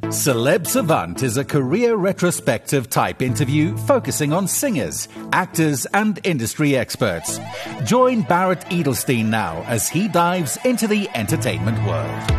Celeb Savant is a career retrospective type interview focusing on singers, actors, and industry experts. Join Barrett Edelstein now as he dives into the entertainment world.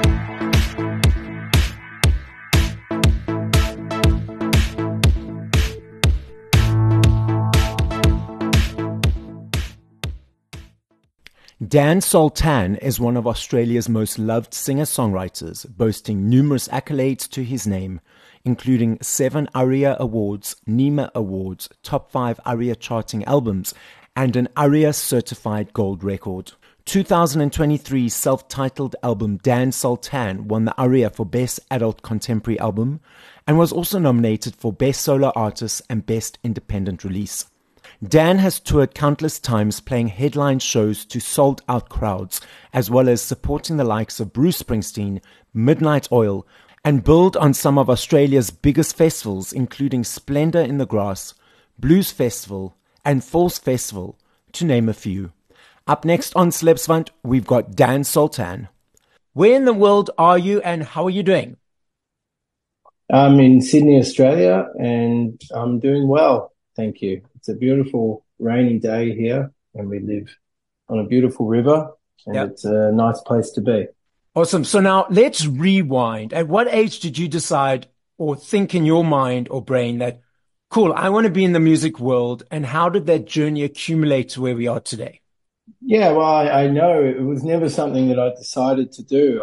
Dan Sultan is one of Australia's most loved singer-songwriters, boasting numerous accolades to his name, including 7 ARIA Awards, NEMA Awards, top 5 ARIA charting albums, and an ARIA certified gold record. 2023 self-titled album Dan Sultan won the ARIA for Best Adult Contemporary Album and was also nominated for Best Solo Artist and Best Independent Release. Dan has toured countless times, playing headline shows to sold-out crowds, as well as supporting the likes of Bruce Springsteen, Midnight Oil, and build on some of Australia's biggest festivals, including Splendour in the Grass, Blues Festival, and Falls Festival, to name a few. Up next on Celeb Savant, we've got Dan Sultan. Where in the world are you and how are you doing? I'm in Sydney, Australia, and I'm doing well, thank you. It's a beautiful rainy day here, and we live on a beautiful river, and It's a nice place to be. Awesome. So now let's rewind. At what age did you decide or think in your mind or brain that, cool, I want to be in the music world, and how did that journey accumulate to where we are today? Yeah, well, I know it was never something that I decided to do.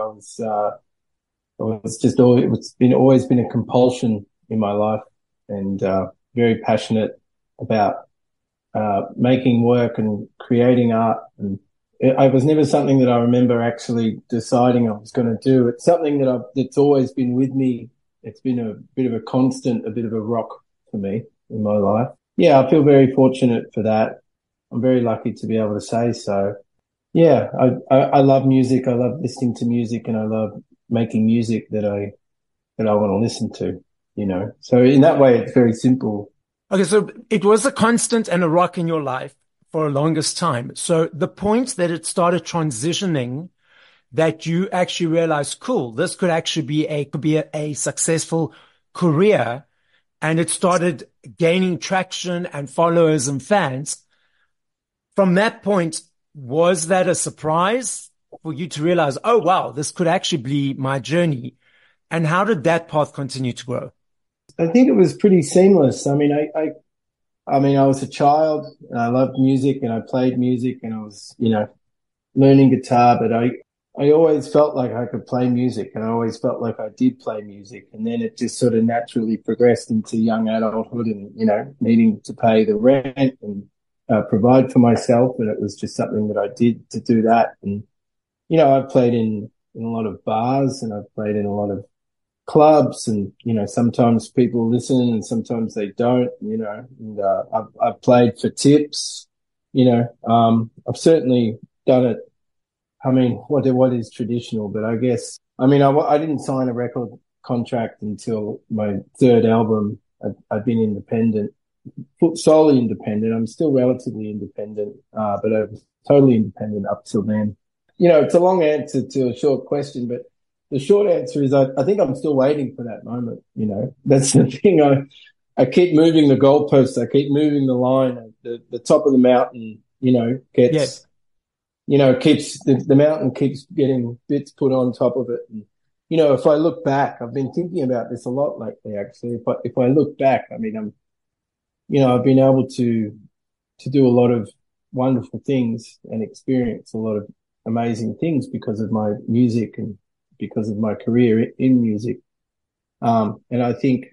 It's always been a compulsion in my life, and very passionate about making work and creating art. And it was never something that I remember actually deciding I was going to do. It's something that's always been with me. It's been a bit of a constant, a bit of a rock for me in my life. Yeah, I feel very fortunate for that. I'm very lucky to be able to say so. Yeah, I love music. I love listening to music, and I love making music that I want to listen to, you know. So in that way, it's very simple. Okay, so it was a constant and a rock in your life for a longest time. So the point that it started transitioning, that you actually realized, cool, this could actually be a successful career, and it started gaining traction and followers and fans. From that point, was that a surprise for you to realize, oh, wow, this could actually be my journey? And how did that path continue to grow? I think it was pretty seamless. I mean, I was a child and I loved music and I played music and I was, learning guitar, but I always felt like I could play music, and I always felt like I did play music. And then it just sort of naturally progressed into young adulthood and, needing to pay the rent and provide for myself. And it was just something that I did to do that. And, I've played in a lot of bars, and I've played in a lot of clubs, and sometimes people listen and sometimes they don't, and I've played for tips. I've certainly done it. I mean, what is traditional, but I guess I didn't sign a record contract until my third album. I've been independent, solely independent. I'm still relatively independent, but I was totally independent up till then. It's a long answer to a short question, but the short answer is I think I'm still waiting for that moment. That's the thing. I keep moving the goalposts. I keep moving the line. The top of the mountain, gets, keeps the mountain keeps getting bits put on top of it. And, if I look back, I've been thinking about this a lot lately, actually. If I look back, I've been able to do a lot of wonderful things and experience a lot of amazing things because of my music and because of my career in music. And I think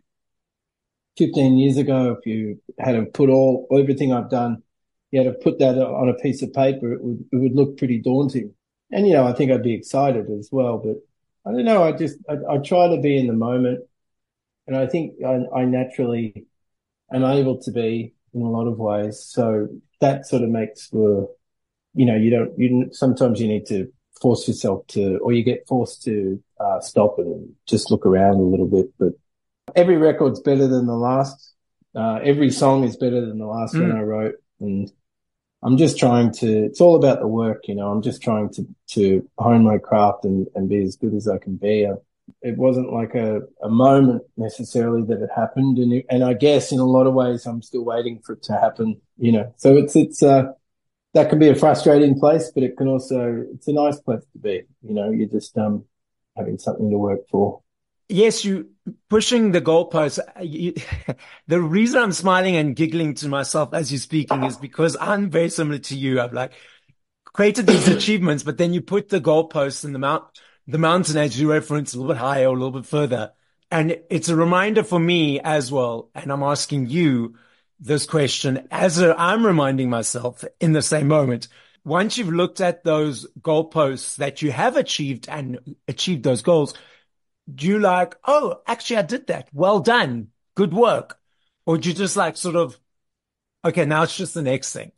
15 years ago, if you had to put everything I've done, you had to put that on a piece of paper, it would look pretty daunting. And, I think I'd be excited as well, but I don't know. I try to be in the moment, and I think I naturally am able to be in a lot of ways. So that sort of makes for, sometimes you need to force yourself to, or you get forced to stop and just look around a little bit. But every record's better than the last. Every song is better than the last one I wrote. And I'm just trying to, it's all about the work, I'm just trying to hone my craft and be as good as I can be. it wasn't like a moment necessarily that it happened. And I guess in a lot of ways, I'm still waiting for it to happen, you know. So that can be a frustrating place, but it's a nice place to be. You know, you're just, having something to work for. Yes, you pushing the goalposts. The reason I'm smiling and giggling to myself as you're speaking is because I'm very similar to you. I've like created these achievements, but then you put the goalposts in the mountain, as you reference, a little bit higher or a little bit further. And it's a reminder for me as well. And I'm asking you this question I'm reminding myself in the same moment. Once you've looked at those goalposts that you have achieved and achieved those goals, do you like, oh, actually I did that. Well done. Good work. Or do you just like sort of, okay, now it's just the next thing?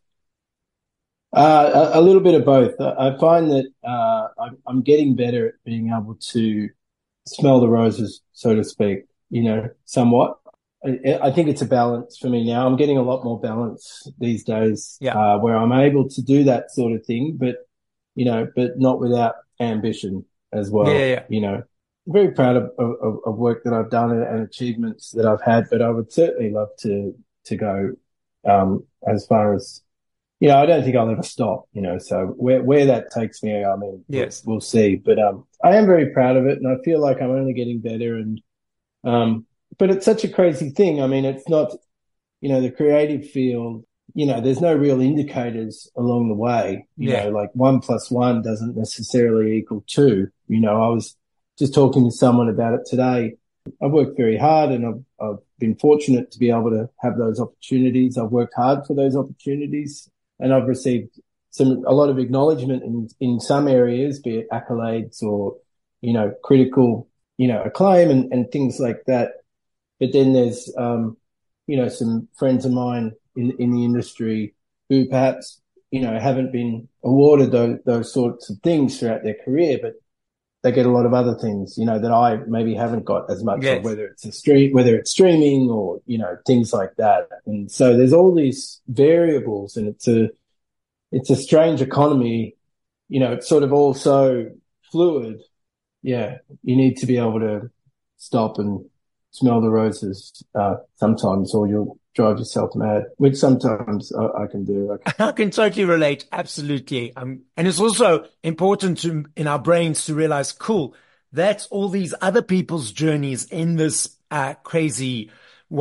A little bit of both. I find that I'm getting better at being able to smell the roses, so to speak, you know, somewhat. I think it's a balance for me now. I'm getting a lot more balance these days, where I'm able to do that sort of thing, but, you know, but not without ambition as well. Yeah. You know, I'm very proud of work that I've done and achievements that I've had, but I would certainly love to go, as far as, you know, I don't think I'll ever stop, you know, so where that takes me, I mean, yes, we'll see, but, I am very proud of it and I feel like I'm only getting better and, but it's such a crazy thing. I mean, it's not, you know, the creative field, you know, there's no real indicators along the way, you know, like 1+1 doesn't necessarily equal 2. You know, I was just talking to someone about it today. I've worked very hard and I've been fortunate to be able to have those opportunities. I've worked hard for those opportunities and I've received a lot of acknowledgement in some areas, be it accolades or, you know, critical, you know, acclaim and things like that. But then there's, you know, some friends of mine in the industry who perhaps, you know, haven't been awarded those sorts of things throughout their career, but they get a lot of other things, you know, that I maybe haven't got as much of, whether it's streaming or, you know, things like that. And so there's all these variables and it's a strange economy, you know, it's sort of all so fluid. Yeah. You need to be able to stop and smell the roses, sometimes, or you'll drive yourself mad, which sometimes I can do. I can totally relate. Absolutely. And it's also important in our brains to realize, cool, that's all these other people's journeys in this, crazy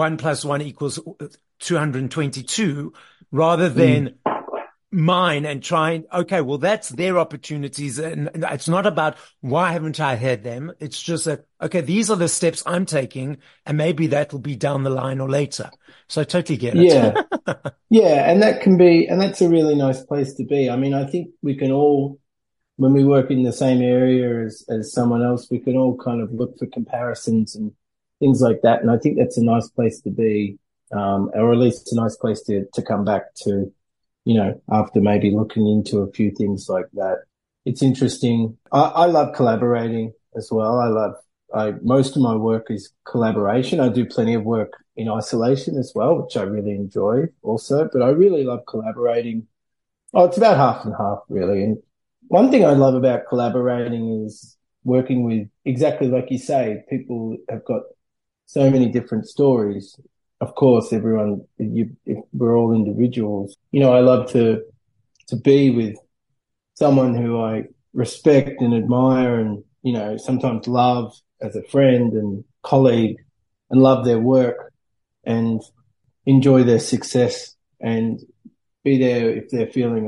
1+1 = 222 rather than mine and trying, okay, well, that's their opportunities. And it's not about why haven't I had them? It's just that, okay, these are the steps I'm taking and maybe that will be down the line or later. So I totally get it. Yeah. Yeah. And that's a really nice place to be. I mean, I think we can all, when we work in the same area as someone else, we can all kind of look for comparisons and things like that. And I think that's a nice place to be, or at least a nice place to come back to. You know, after maybe looking into a few things like that. It's interesting. I love collaborating as well. Most of my work is collaboration. I do plenty of work in isolation as well, which I really enjoy also, but I really love collaborating. Oh, it's about half and half really. And one thing I love about collaborating is working with, exactly like you say, people have got so many different stories. Of course, we're all individuals. You know, I love to be with someone who I respect and admire and, you know, sometimes love as a friend and colleague and love their work and enjoy their success and be there if they're feeling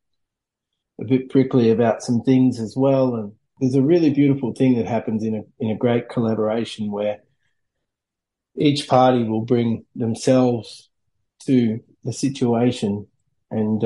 a bit prickly about some things as well. And there's a really beautiful thing that happens in a great collaboration where each party will bring themselves to the situation and,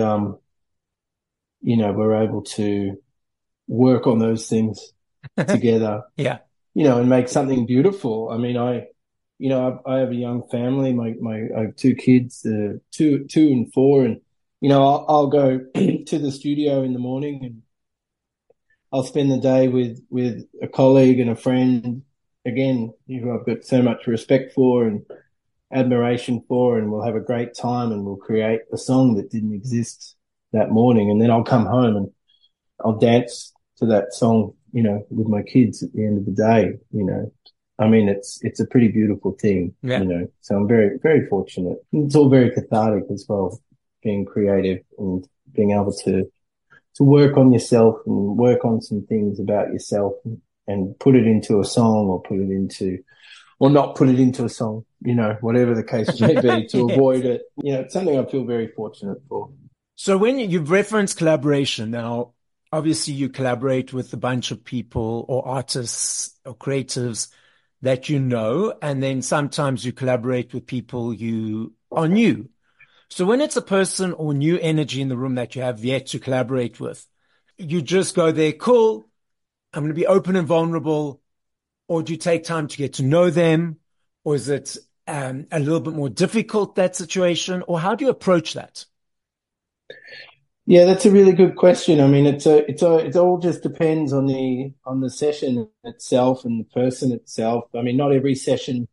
you know, we're able to work on those things together, Yeah. You know, and make something beautiful. I mean, I have a young family. I have 2 kids, 2 and 4. And, you know, I'll go to the studio in the morning and I'll spend the day with a colleague and a friend, again, who I've got so much respect for and admiration for, and we'll have a great time and we'll create a song that didn't exist that morning. And then I'll come home and I'll dance to that song with my kids at the end of the day, I mean, it's a pretty beautiful thing, so I'm very, very fortunate. It's all very cathartic as well, being creative and being able to work on yourself and work on some things about yourself and put it into a song or not put it into a song, whatever the case may be, to avoid it. It's something I feel very fortunate for. So when you've referenced collaboration, now, obviously you collaborate with a bunch of people or artists or creatives that and then sometimes you collaborate with people you are new. So when it's a person or new energy in the room that you have yet to collaborate with, you just go there, cool, I'm going to be open and vulnerable, or do you take time to get to know them? Or is it a little bit more difficult, that situation? Or how do you approach that? Yeah, that's a really good question. I mean, it all just depends on the session itself and the person itself. I mean, not every session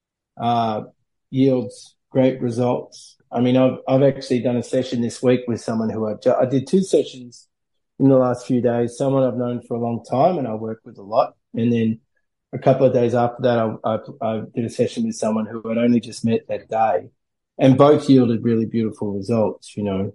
yields great results. I mean, I've actually done a session this week with someone who I did 2 sessions in the last few days. Someone I've known for a long time and I work with a lot, and then a couple of days after that, I did a session with someone who I'd only just met that day, and both yielded really beautiful results.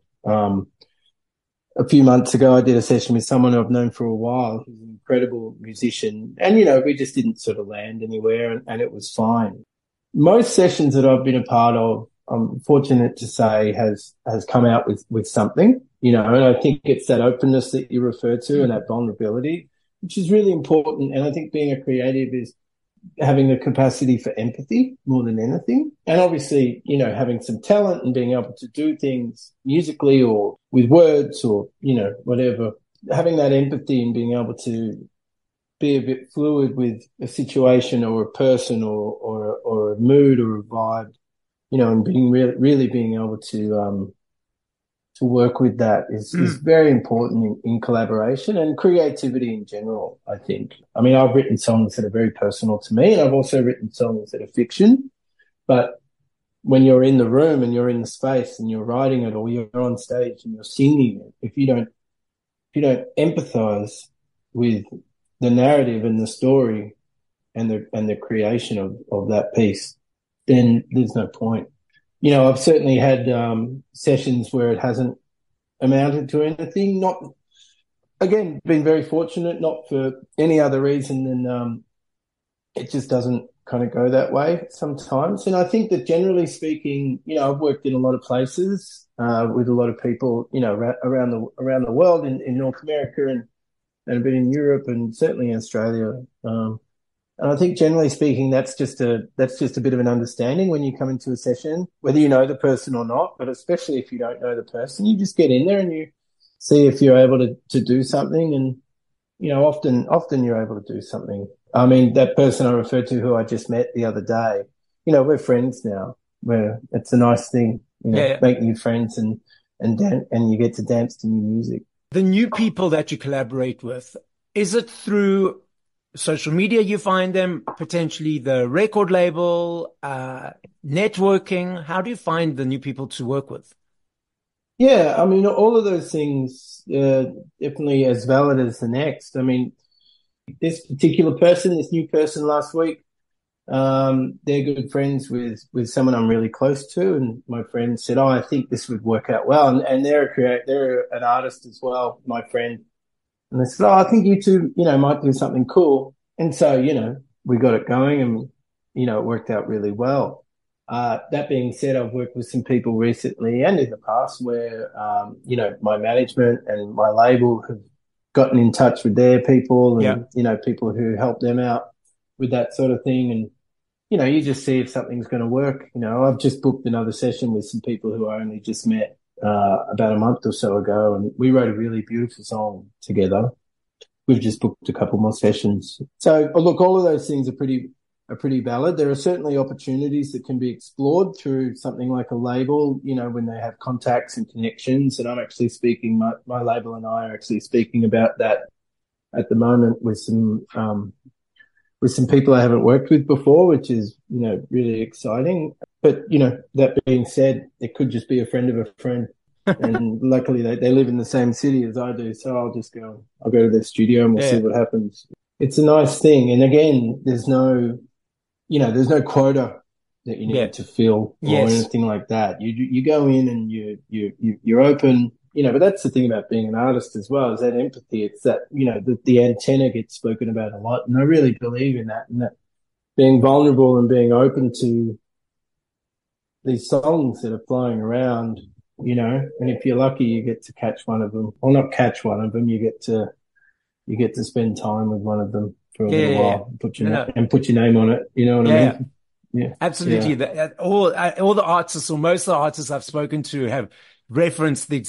A few months ago, I did a session with someone I've known for a while, who's an incredible musician. And, we just didn't sort of land anywhere, and it was fine. Most sessions that I've been a part of, I'm fortunate to say, has come out with something, and I think it's that openness that you refer to and that vulnerability, which is really important. And I think being a creative is having the capacity for empathy more than anything. And obviously, having some talent and being able to do things musically or with words or, whatever, having that empathy and being able to be a bit fluid with a situation or a person or a mood or a vibe, and being really being able to work with that is very important in collaboration and creativity in general, I think. I mean, I've written songs that are very personal to me, and I've also written songs that are fiction. But when you're in the room and you're in the space and you're writing it, or you're on stage and you're singing it, if you don't empathize with the narrative and the story and the creation of that piece, then there's no point. I've certainly had sessions where it hasn't amounted to anything. Not, again, been very fortunate, not for any other reason than it just doesn't kind of go that way sometimes. And I think that generally speaking, I've worked in a lot of places with a lot of people, around the world, in North America and a bit in Europe and certainly in Australia. And I think generally speaking, that's just a bit of an understanding when you come into a session, whether you know the person or not, but especially if you don't know the person, you just get in there and you see if you're able to do something. And, often you're able to do something. I mean, that person I referred to who I just met the other day, we're friends now, where it's a nice thing, make new friends and you get to dance to new music. The new people that you collaborate with, is it through social media you find them, potentially the record label, networking? How do you find the new people to work with? Yeah, I mean, all of those things definitely as valid as the next. I mean, this particular person, this new person last week, they're good friends with someone I'm really close to, and my friend said, "Oh, I think this would work out well." And they're an artist as well, my friend. And they said, "Oh, I think you two, might do something cool." And so, we got it going and, it worked out really well. That being said, I've worked with some people recently and in the past where, my management and my label have gotten in touch with their people and, people who help them out with that sort of thing. And, you just see if something's going to work. I've just booked another session with some people who I only just met about a month or so ago, and we wrote a really beautiful song together. We've just booked a couple more sessions. So look, all of those things are pretty valid. There are certainly opportunities that can be explored through something like a label, when they have contacts and connections. And I'm actually speaking, my label and I are actually speaking about that at the moment with some people I haven't worked with before, which is, really exciting. But, that being said, it could just be a friend of a friend. And luckily they live in the same city as I do. So I'll go to their studio and we'll see Yeah. what happens. It's a nice thing. And again, there's no quota that you Yeah. need to fill or Yes. anything like that. You go in and you're open, but that's the thing about being an artist as well, is that empathy. It's that, the antenna gets spoken about a lot. And I really believe in that, and that being vulnerable and being open to these songs that are flying around, and if you're lucky, you get to catch one of them, or not catch one of them. You get to spend time with one of them for a Yeah. little Yeah. Yeah. while and put your No, no. put your name on it. You know what I Yeah. Yeah. mean? Yeah. Absolutely. Yeah. All the artists, or most of the artists I've spoken to, have referenced the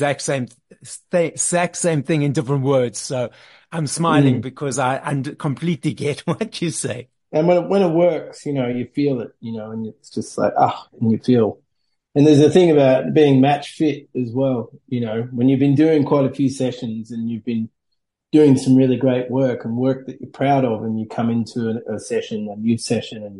exact same thing in different words. So I'm smiling Mm. because I completely get what you say. And when it works, you feel it, and it's just like, and you feel. And there's a thing about being match fit as well, when you've been doing quite a few sessions and you've been doing some really great work and work that you're proud of, and you come into a new session, and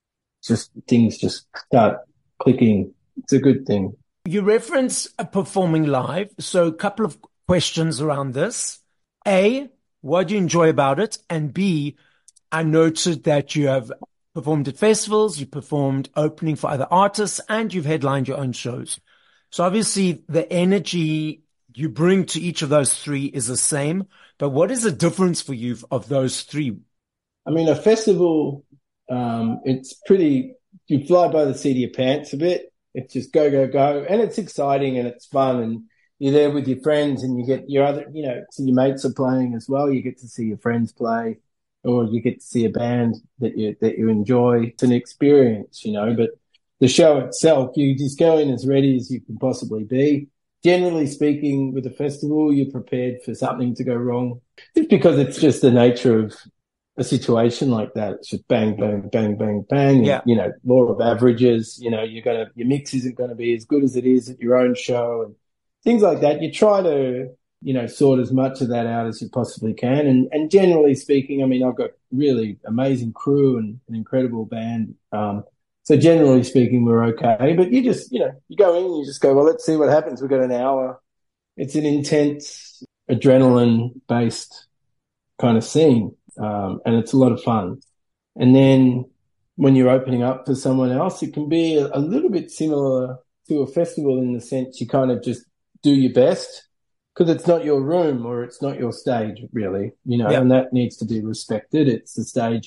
things just start clicking. It's a good thing. You reference performing live. So a couple of questions around this. A, what do you enjoy about it? And B, I noted that you have performed at festivals, you performed opening for other artists, and you've headlined your own shows. So obviously the energy you bring to each of those three is the same, but what is the difference for you of those three? I mean, a festival, it's pretty, you fly by the seat of your pants a bit. It's just go, go, go. And it's exciting and it's fun. And you're there with your friends, and you get your other, so your mates are playing as well. You get to see your friends play, or you get to see a band that you enjoy. It's an experience, but the show itself, you just go in as ready as you can possibly be. Generally speaking, with a festival, you're prepared for something to go wrong. It's because it's just the nature of a situation like that. It's just bang, bang, bang, bang, bang. And, Yeah. law of averages, your mix isn't going to be as good as it is at your own show and things like that. You try to, sort as much of that out as you possibly can. And generally speaking, I mean, I've got really amazing crew and an incredible band. So generally speaking, we're okay, but you just, you go in and you just go, well, let's see what happens. We've got an hour. It's an intense adrenaline based kind of scene. And it's a lot of fun. And then when you're opening up for someone else, it can be a little bit similar to a festival in the sense you kind of just do your best, because it's not your room or it's not your stage, really, Yeah. and that needs to be respected. It's the stage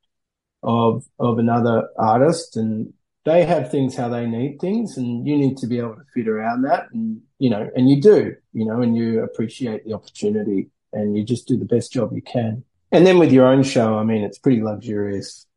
of another artist, and they have things how they need things, and you need to be able to fit around that. And, and you do, and you appreciate the opportunity and you just do the best job you can. And then with your own show, I mean, it's pretty luxurious.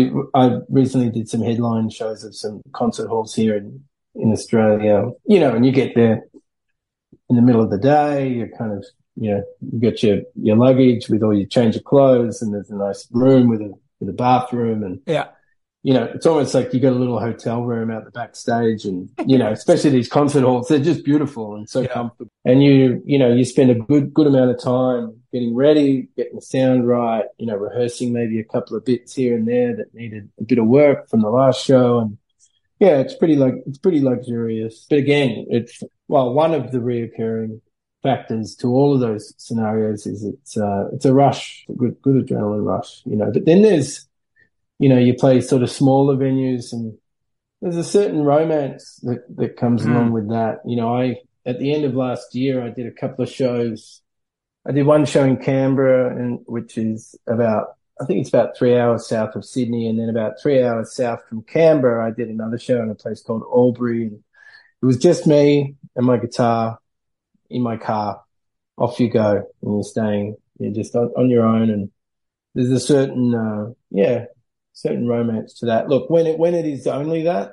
I recently did some headline shows of some concert halls here in Australia, and you get there in the middle of the day. You're kind of, you got your luggage with all your change of clothes, and there's a nice room with a bathroom, and Yeah. it's almost like you got a little hotel room out the backstage, and especially these concert halls, they're just beautiful and so comfortable. And you spend a good amount of time getting ready, getting the sound right, rehearsing maybe a couple of bits here and there that needed a bit of work from the last show. And yeah, it's pretty luxurious. But again, one of the reoccurring factors to all of those scenarios is it's a rush, a good adrenaline rush, But then there's, you play sort of smaller venues, and there's a certain romance that comes along with that. At the end of last year, I did a couple of shows. I did one show in Canberra, which is I think it's about 3 hours south of Sydney, and then about 3 hours south from Canberra, I did another show in a place called Albury. And it was just me and my guitar in my car. Off you go, and you're just on your own, and there's a certain, certain romance to that. Look, when it is only that,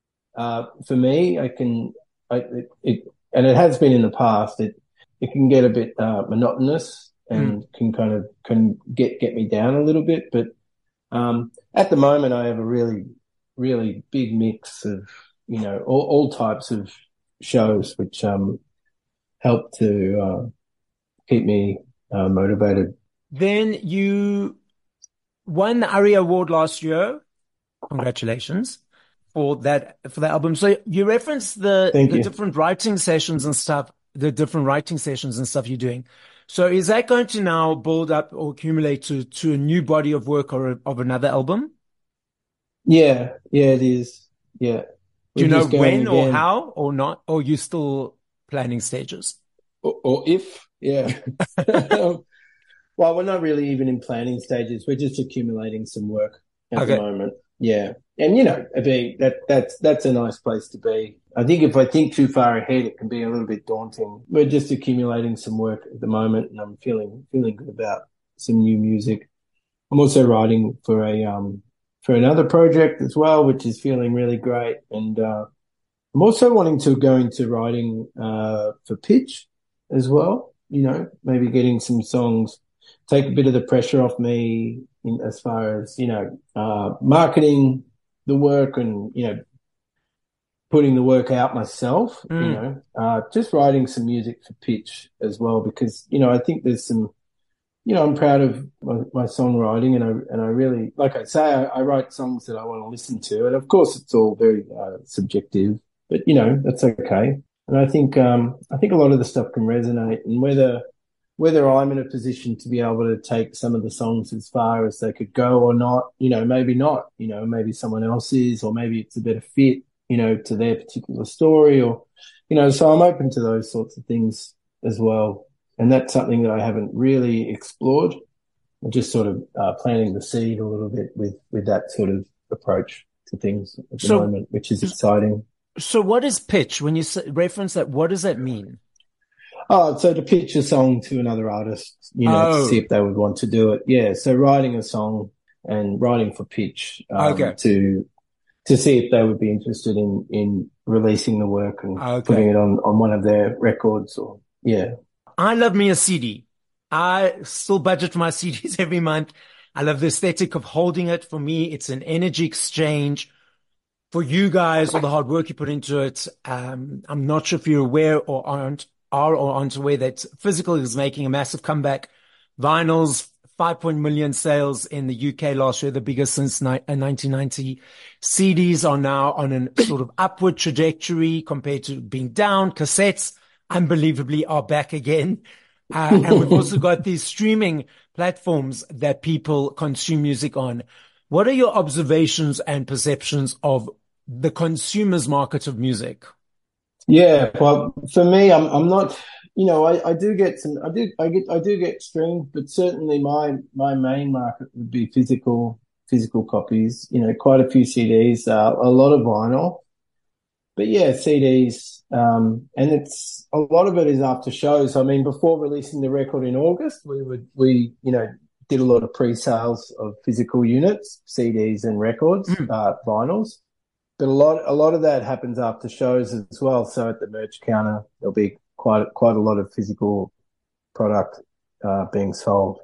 for me, and it has been in the past, it can get a bit monotonous and can get me down a little bit. But at the moment, I have a really, really big mix of all types of shows, which help to keep me motivated. Then you won the ARIA Award last year. Congratulations. for that album. So you referenced the Thank you. different writing sessions and stuff, you're doing. So is that going to now build up or accumulate to a new body of work or of another album? Yeah, it is. Yeah. Do you We're know just going when or again. how or not? Or you still planning stages? Or if, yeah. Well, we're not really even in planning stages. We're just accumulating some work at the Okay. moment. Yeah. And that's a nice place to be. I think if I think too far ahead, it can be a little bit daunting. We're just accumulating some work at the moment, and I'm feeling good about some new music. I'm also writing for another project as well, which is feeling really great. And I'm also wanting to go into writing for Pitch as well. Maybe getting some songs, take a bit of the pressure off me as far as marketing the work and putting the work out myself. Just writing some music for Pitch as well, because I think there's some. I'm proud of my songwriting, and I really, like I say, I write songs that I want to listen to, and of course it's all very subjective, but that's okay. And I think a lot of the stuff can resonate, and whether I'm in a position to be able to take some of the songs as far as they could go or not, maybe not, maybe someone else is, or maybe it's a better fit, to their particular story, or so I'm open to those sorts of things as well. And that's something that I haven't really explored. I'm just sort of planting the seed a little bit with that sort of approach to things at the moment, which is exciting. So what is pitch? When you reference that, what does that mean? Oh, so to pitch a song to another artist, to see if they would want to do it. Yeah, so writing a song and writing for Pitch to see if they would be interested in releasing the work and putting it on one of their records or, yeah. I love me a CD. I still budget for my CDs every month. I love the aesthetic of holding it. For me, it's an energy exchange. For you guys, all the hard work you put into it. I'm not sure if you're aware or aren't aware that physical is making a massive comeback. Vinyls, 5 million sales in the UK last year, the biggest since 1990. CDs are now on a sort of upward trajectory compared to being down. Cassettes, unbelievably, are back again. And we've also got these streaming platforms that people consume music on. What are your observations and perceptions of the consumer's market of music? Yeah, well, for me, I'm not, I do get streams, but certainly my main market would be physical copies, quite a few CDs, a lot of vinyl. But yeah, CDs, and it's a lot of it is after shows. I mean, before releasing the record in August, we did a lot of pre-sales of physical units, CDs and records, vinyls. But a lot of that happens after shows as well. So at the merch counter, there'll be quite a lot of physical product being sold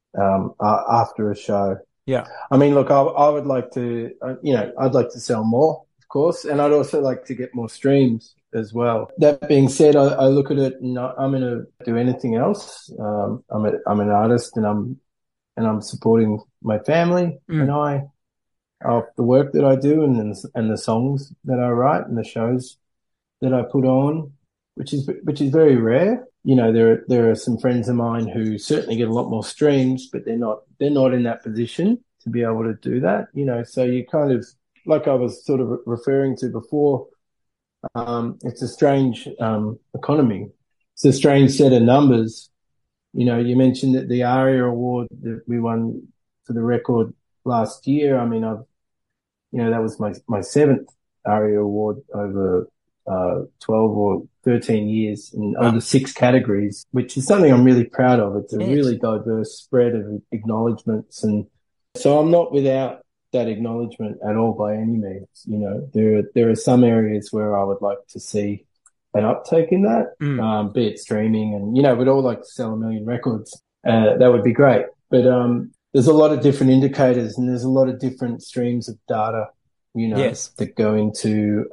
after a show. Yeah. I mean, look, I would like to, I'd like to sell more, of course, and I'd also like to get more streams as well. That being said, I look at it and I'm going to do anything else. I'm an artist and I'm supporting my family and of the work that I do and the songs that I write and the shows that I put on, which is very rare. There are some friends of mine who certainly get a lot more streams, but they're not in that position to be able to do that. So you kind of, like I was sort of referring to before, it's a strange economy. It's a strange set of numbers. You mentioned that the ARIA award that we won for the record last year. I mean, that was my seventh ARIA award over 12 or 13 years in over 6 categories, which is something I'm really proud of. It's a really diverse spread of acknowledgements. And so I'm not without that acknowledgement at all by any means. There are some areas where I would like to see an uptake in that, be it streaming and, we'd all like to sell 1 million records. That would be great. But, there's a lot of different indicators and there's a lot of different streams of data, that go into,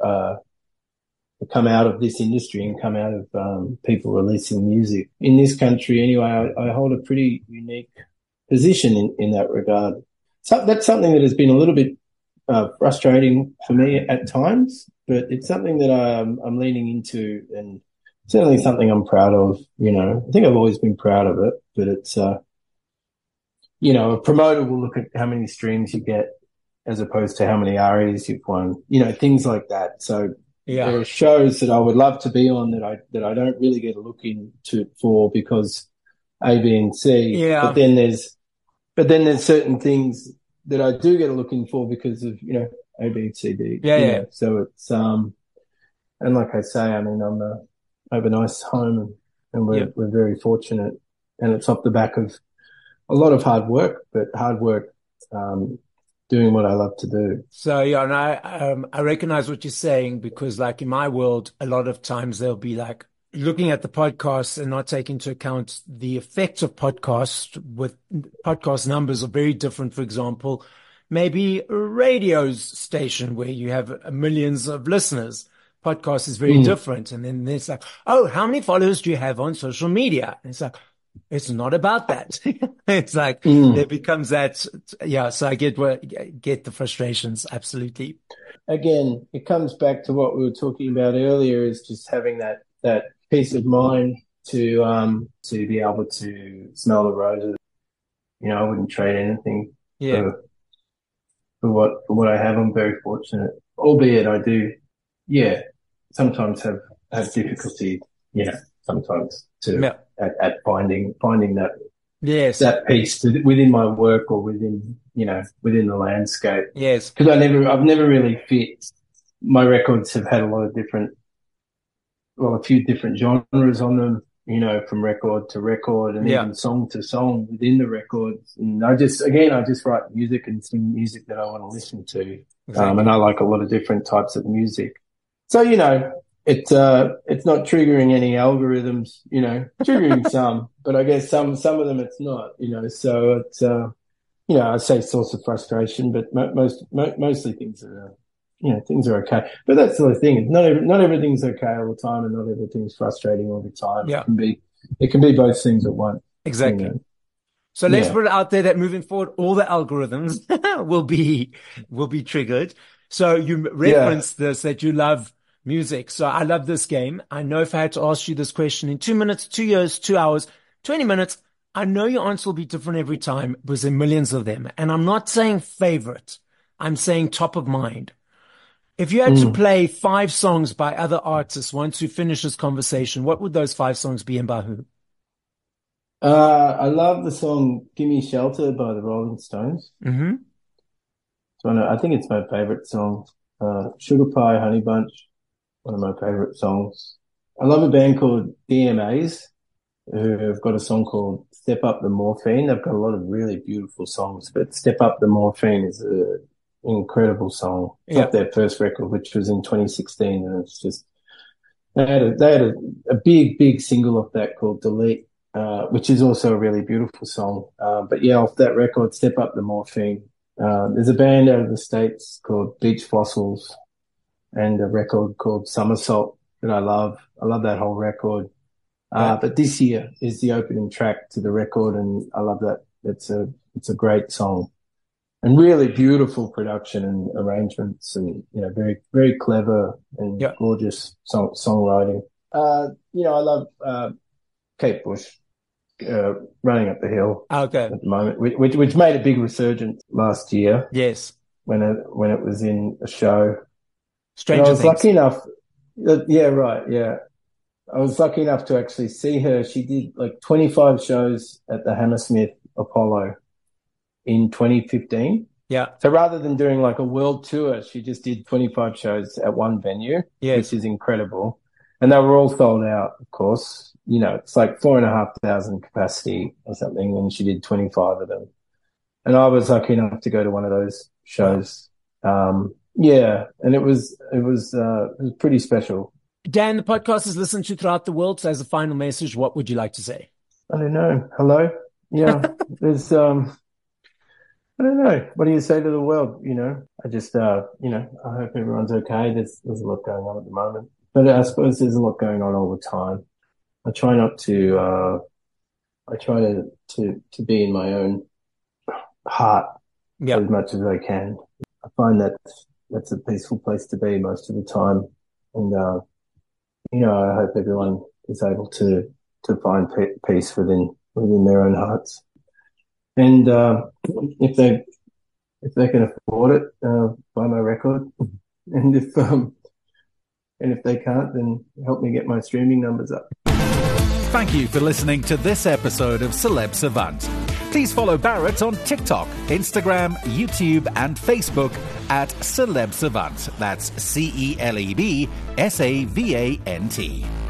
come out of this industry and come out of, people releasing music. In this country anyway, I hold a pretty unique position in that regard. So that's something that has been a little bit, frustrating for me at times, but it's something that I'm leaning into, and certainly something I'm proud of. I think I've always been proud of it, but it's a promoter will look at how many streams you get as opposed to how many ARIAs you've won, things like that. So there are shows that I would love to be on that I don't really get a look into for because A, B, and C. Yeah. But then there's certain things that I do get a look in for because of, A, B, and C, D. Yeah. So it's, and like I say, I mean, I have a nice home and we're very fortunate, and it's off the back of a lot of hard work, doing what I love to do. So, and I recognize what you're saying, because like in my world, a lot of times they'll be like looking at the podcasts and not taking into account the effects of podcasts. With podcast numbers are very different. For example, maybe a radio station where you have millions of listeners. Podcast is very different. And then it's like, oh, how many followers do you have on social media? And it's like, it's not about that. It's like there becomes that. Yeah. So I get the frustrations. Absolutely. Again, it comes back to what we were talking about earlier, is just having that peace of mind to be able to smell the roses. I wouldn't trade anything for what I have. I'm very fortunate, albeit I do, sometimes have difficulty, sometimes at finding that that piece within my work or within the landscape. Yes, because I've never really fit. My records have had a few different genres on them, from record to record and even song to song within the records. And I just write music and sing music that I want to listen to. Exactly. And I like a lot of different types of music. So, it's not triggering any algorithms, triggering some, but I guess some of them it's not, so it's, I say source of frustration, but mostly things are, things are okay. But that's the thing. Not everything's okay all the time, and not everything's frustrating all the time. Yeah. It can be both things at once. Exactly. So let's put it out there that moving forward, all the algorithms will be triggered. So you referenced this, that you love music. So I love this game. I know if I had to ask you this question in 2 minutes, 2 years, 2 hours, 20 minutes, I know your answer will be different every time because there are millions of them. And I'm not saying favorite. I'm saying top of mind. If you had to play 5 songs by other artists once you finish this conversation, what would those 5 songs be and by who? I love the song "Gimme Shelter" by the Rolling Stones. Mm-hmm. So I think it's my favorite song. Sugar Pie, Honey Bunch, one of my favorite songs. I love a band called DMAs, who have got a song called "Step Up the Morphine." They've got a lot of really beautiful songs, but "Step Up the Morphine" is an incredible song. It's off their first record, which was in 2016, and it's just they had a big single off that called "Delete," which is also a really beautiful song. But off that record, "Step Up the Morphine." There's a band out of the States called Beach Fossils, and a record called "Somersault" that I love. I love that whole record. But "This Year" is the opening track to the record, and I love that. It's a great song, and really beautiful production and arrangements, and very very clever and gorgeous songwriting. I love Kate Bush, "Running Up the Hill." Okay. At the moment, which made a big resurgence last year. Yes. When it was in a show. Stranger Things. I was lucky enough. I was lucky enough to actually see her. She did like 25 shows at the Hammersmith Apollo in 2015. Yeah. So rather than doing like a world tour, she just did 25 shows at one venue, which is incredible. And they were all sold out, of course. It's like 4,500 capacity or something, and she did 25 of them. And I was lucky enough to go to one of those shows. And it was pretty special. Dan, the podcast is listened to throughout the world. So as a final message, what would you like to say? I don't know. Hello? Yeah. There's, I don't know. What do you say to the world? I just, I hope everyone's okay. There's a lot going on at the moment, but I suppose there's a lot going on all the time. I try not to, to be in my own heart as much as I can. I find that's a peaceful place to be most of the time. And, I hope everyone is able to find peace within their own hearts. And, if they can afford it, buy my record. And if they can't, then help me get my streaming numbers up. Thank you for listening to this episode of Celeb Savant. Please follow Barrett on TikTok, Instagram, YouTube, and Facebook at Celeb Savant. That's CelebSavant.